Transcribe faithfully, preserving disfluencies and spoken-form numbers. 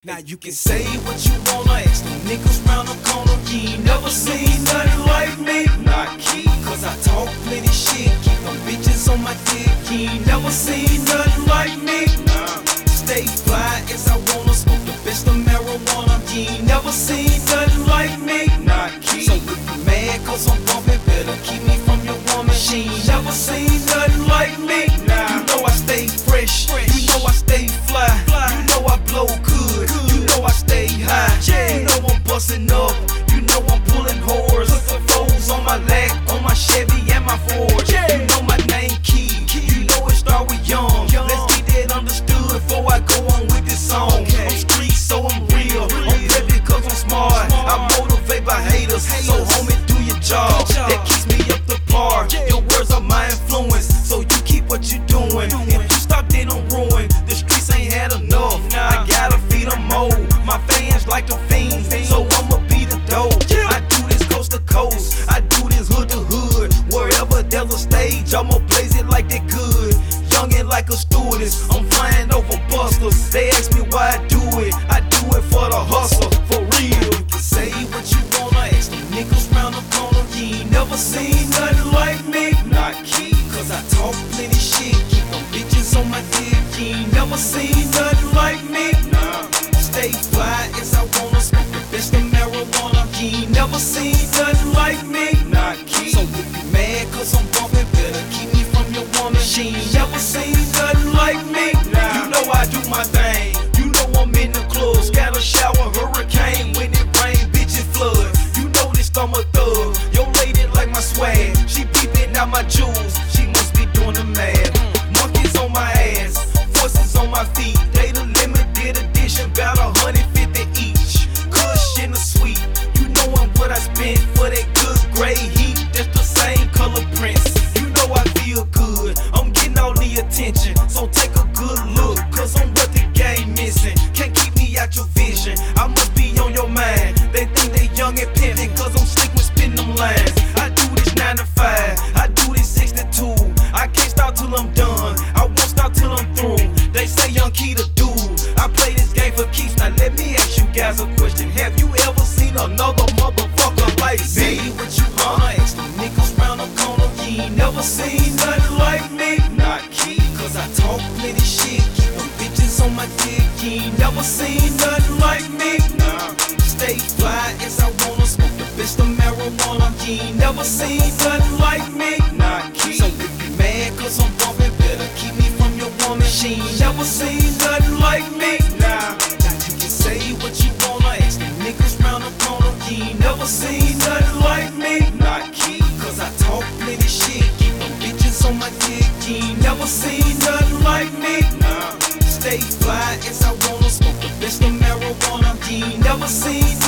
Now you can say what you wanna, ask them niggas round the corner. You ain't never seen nothing like me. Not key, cause I talk plenty shit. Keep them bitches on my dick. You ain't never seen nothing like me. Nah. Stay fly as I wanna, smoke the best of marijuana. You ain't never seen nothing like me. Not key. So if you mad cause I'm bumping, better keep me from your woman. She ain't never seen nothing like me. Nah. You know I stay fresh. fresh. You know I stay fly. fly. You know I blow good. good. You know I stay high. Yeah. You know I'm busting up. You know I'm pulling whores. Put the foes on my leg, on my Chevy and my Ford. Yeah. You know my name Key. Key. You know it start with young. young. Let's get that understood before I go on with this song. Okay. I'm street, so I'm real. real. I'm real because I'm smart. smart. I motivate by haters. haters. So homie, do your job. job. That keeps me up the par. Yeah. Your words are my influence. So you keep what you doing. doing. If you stop, then I'm ruined. The streets ain't had enough. Nah. I gotta feed them more. My fans like a fiend, so I'ma be the dope. Yeah. I do this coast to coast. I do this hood to hood. Wherever there's a stage, I'ma blaze it like they good. Youngin' like a stewardess, I'm flying over busters. They ask me why I do it. I do it for the hustle, for real. You can say what you wanna, ask them niggas round the corner. You ain't never seen nothing like me. Not key, cause I talk plenty shit. Keep them bitches on my dick. You ain't never seen nothing like me. Nah. Stay fly as I wanna, smoke the best of marijuana. You ain't never seen nothing like me. Not key. So if you mad cause I'm bumping, better keep me from your woman. She ain't never seen nothing like me. Nah. You know I do my thing. You know I'm in the club, scatter shower, hurricane. When it rain, bitches flood. You know this I'm a thug. Your lady like my swag. She peeping out my jewels. She must be doing the math. Monkeys on my ass, forces on my feet. They the limited edition, about a hundred fifty each. Kush in the suite. You know I'm what I spent for that good gray heat. That's the same color prints. You know I feel good. I'm getting all the attention. So take a good look, cause I'm what the game missing. Can't keep me out your vision. I must be on your mind. They think they young and pimpin', cause I'm slick with spin them lines. I do this nine to five. I do this six to two. I can't stop till I'm done. I won't stop till I'm through. They say young Key the dude. I play this game for keeps. Now let me ask you guys a question. Have you ever seen another motherfucker like me? Say what you wanna, ask them niggas round the corner. You ain't never seen nothing like me. Not Key, cause I talk plenty shit. Keep them bitches on my dick. You ain't never seen nothing like me. Nah. Stay fly as I wanna, smoke the best of marijuana. You ain't never seen nothing like me. Not Key. So if you mad cause I'm bumping, better keep me from your woman. She ain't never seen nothing like me. Nah. Now you can say what you wanna, ask them niggas round the corner. You ain't never seen nothing like me. Not Key, cause I talk plenty shit. Keep them bitches on my dick. You ain't never seen nothing like me. Nah. Stay fly as I wanna, smoke the best of marijuana. You ain't never seen